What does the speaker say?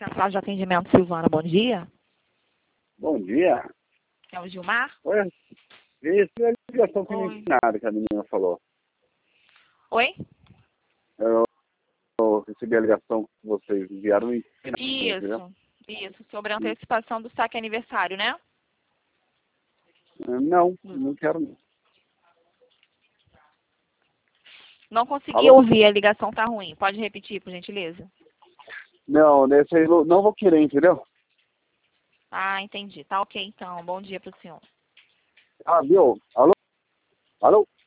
Central de Atendimento Silvana, bom dia. Bom dia. É o Gilmar? Oi. Isso é a ligação que Oi. nada que a menina falou. Oi? Eu recebi a ligação que vocês enviaram e entendeu? Isso, sobre a antecipação do saque aniversário, né? Não, não quero não. Não consegui Alô? ouvir, a ligação tá ruim. Pode repetir, por gentileza? Não, nesse aí não vou querer, entendeu? Ah, entendi. Tá ok, então. Bom dia pro senhor. Ah, viu? Alô? Alô?